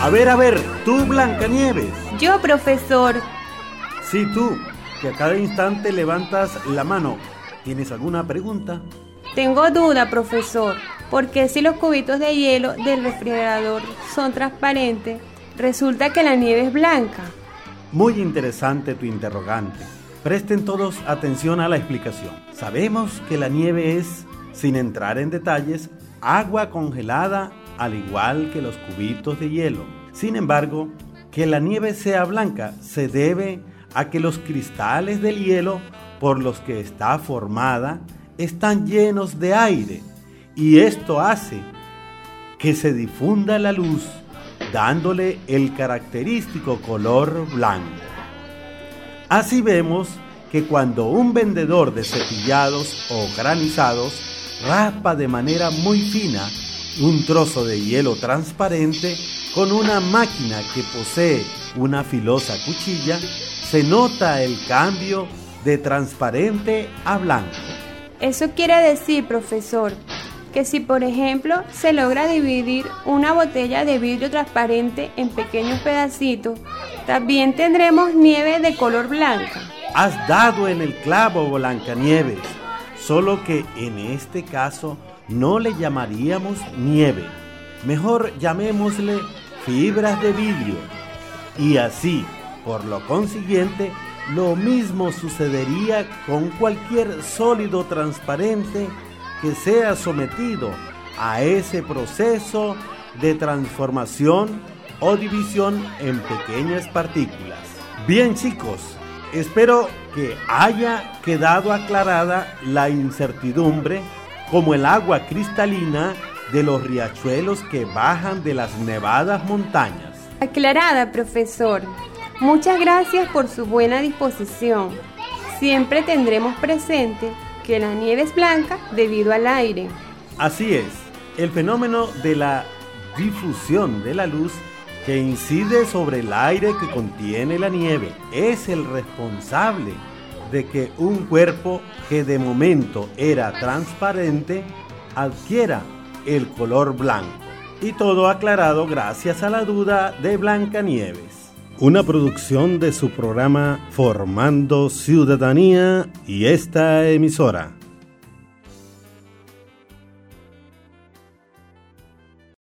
A ver, tú, Blancanieves. Yo, profesor. Sí, tú, que a cada instante levantas la mano. ¿Tienes alguna pregunta? Tengo duda, profesor. ¿Por qué si los cubitos de hielo del refrigerador son transparentes, resulta que la nieve es blanca? Muy interesante tu interrogante. Presten todos atención a la explicación. Sabemos que la nieve es, sin entrar en detalles, agua congelada al igual que los cubitos de hielo. Sin embargo, que la nieve sea blanca se debe a que los cristales del hielo por los que está formada están llenos de aire, y esto hace que se difunda la luz, dándole el característico color blanco. Así vemos que cuando un vendedor de cepillados o granizados raspa de manera muy fina un trozo de hielo transparente con una máquina que posee una filosa cuchilla, se nota el cambio de transparente a blanco. Eso quiere decir, profesor, que si por ejemplo se logra dividir una botella de vidrio transparente en pequeños pedacitos, también tendremos nieve de color blanca. Has dado en el clavo, Blancanieves, solo que en este caso no le llamaríamos nieve, mejor llamémosle fibras de vidrio. Y así, por lo consiguiente, lo mismo sucedería con cualquier sólido transparente que sea sometido a ese proceso de transformación o división en pequeñas partículas. Bien, chicos, espero que haya quedado aclarada la incertidumbre, como el agua cristalina de los riachuelos que bajan de las nevadas montañas. Aclarada, profesor. Muchas gracias por su buena disposición. Siempre tendremos presente que la nieve es blanca debido al aire. Así es, el fenómeno de la difusión de la luz que incide sobre el aire que contiene la nieve es el responsable de que un cuerpo que de momento era transparente adquiera el color blanco. Y todo aclarado gracias a la duda de Blancanieves. Una producción de su programa Formando Ciudadanía y esta emisora.